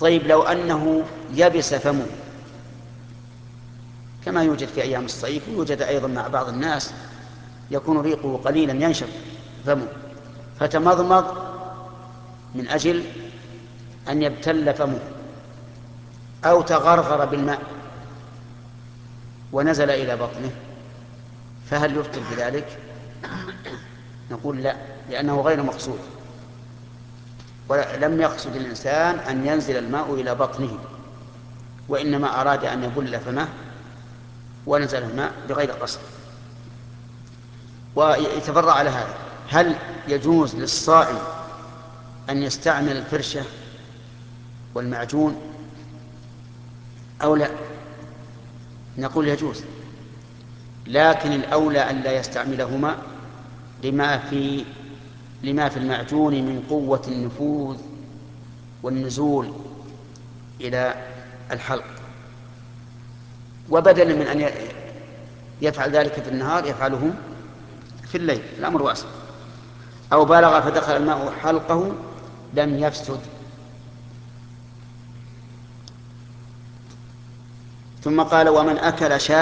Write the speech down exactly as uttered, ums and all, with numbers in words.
طيب لو أنه يبس فمه كما يوجد في أيام الصيف، ويوجد أيضا مع بعض الناس يكون ريقه قليلا ينشف فمه، فتمضمض من أجل أن يبتل فمه، أو تغرغر بالماء ونزل إلى بطنه، فهل يفطر بذلك؟ نقول لا، لأنه غير مقصود، ولم يقصد الإنسان أن ينزل الماء إلى بطنه، وإنما أراد أن يبل فمه ونزل الماء بغير قصد. ويتفرع على هذا، هل يجوز للصائم أن يستعمل الفرشة والمعجون أو لا؟ نقول يجوز، لكن الأولى أن لا يستعملهما لما في لما في المعجون من قوة النفوذ والنزول إلى الحلق، وبدلا من أن يفعل ذلك في النهار يفعله في الليل، الأمر واسع. أو بالغ فدخل الماء حلقه لم يفسد. ثم قال: ومن أكل شاة